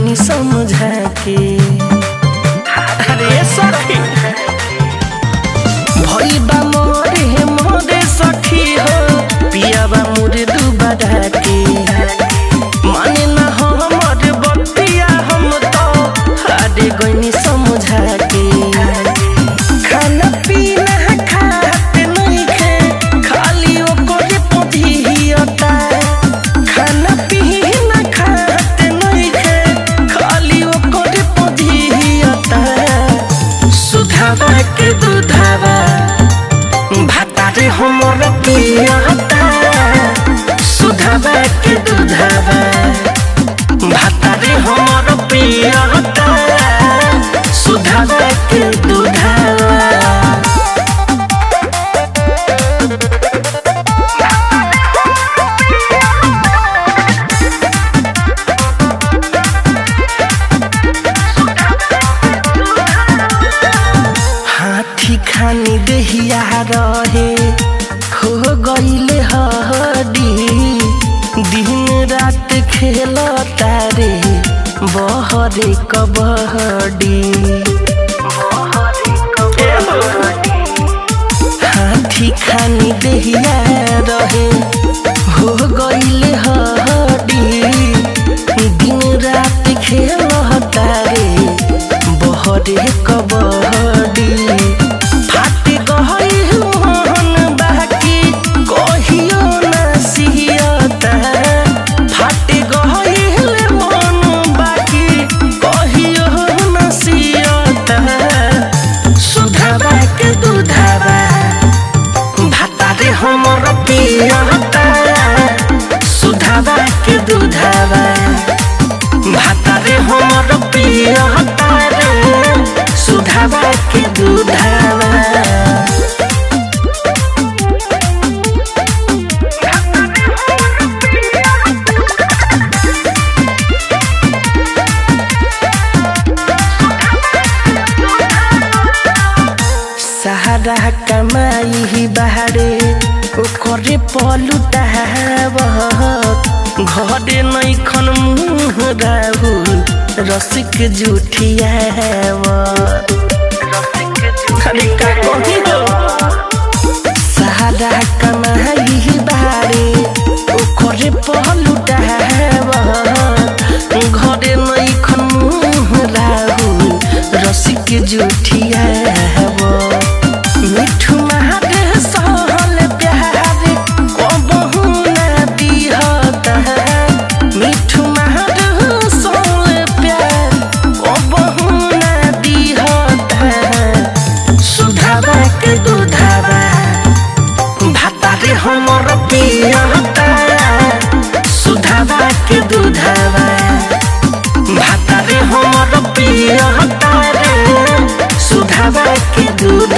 गईनी समझा के अरे सखी भई बा मोरे मोरे सखी हो पिया बा मोरे दुबारा के माने ना हमर बतिया हम तो हारे गईनी समझा के खाना पीना खाते नहीं खे खाली ओकरे पधियता खाना पीना खाते नहीं खे खाली ओकरे पधियता सुधावा के दूधावा भातारे हमर पियता सुधावा के दूधावा भातारे हमर पियता सुधावा के दूधावा हाथी खानी देहिया रहे हो गईले हडी दिन रात खेल तारे बहरे कबड्डी हाथी खानी देहिया रहे हो गईले हडी दिन रात खेल तारे बहरे कबड्डी फाटे गई मोहन बाकी कहियो ना सियता फाटे गई मोहन बाकी कहियो ना सियता सुधावा के दूधावा भातारे हमर पियता सुधावा के दूधावा भातारे हमर पियता सुधावा के दूधावा सहारा कमाई ही बाहरे ओकरे पलुटावत घरे नैखन मुँह राहुल रसिक जुठियावत सहारा कमाई ही बाहरे ओकरे पलुटावत घरे नैखन मुँह राहुल रसिक जुठियावत मिठू महारे सहल प्यारे कबहू ना दिहता मिठू महारे सहल प्यार कबहू ना दिहता सुधावा के दूधावा भातारे हमर पियता सुधावा के दूधावा भातारे हमर पियता सुधावा के दूध